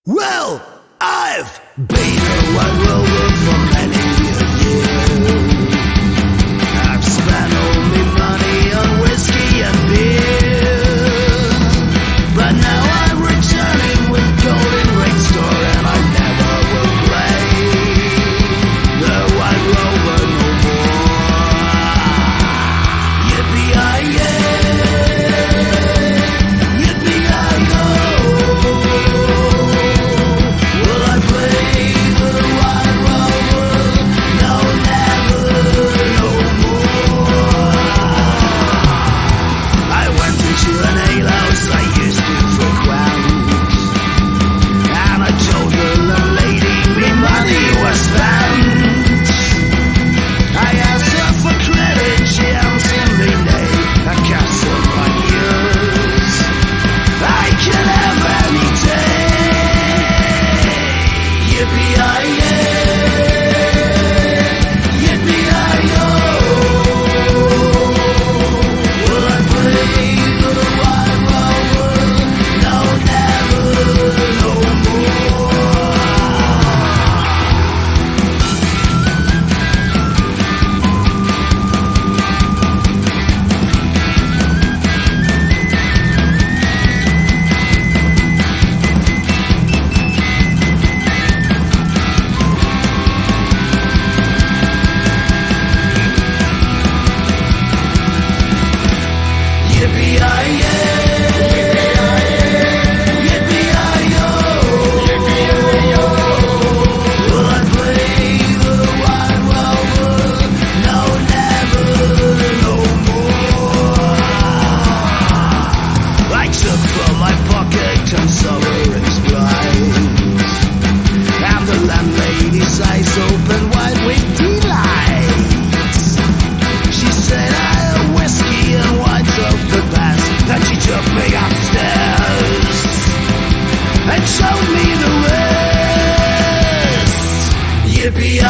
Well, I've been a white rover for many years. I've spent all my money on whiskey and beer, but now I'm returning with golden ring store, and I never will play the white rover no more. Yippee-yi-yay, yippee-yi-yo. Will I play the white rover? No, never, no more. I went into an alehouse I used to frequent, and I told the lady me money was spent. I asked her for credit, she answered me nay. I cast on my ears, I can have any day. Yippee-yi-yay, yippee-yi-yo. Will I play the white rover? No, never, no more. Eyes open wide with delight. She said I had whiskey and wines of the best. Then she took me upstairs and showed me the rest. Yippee!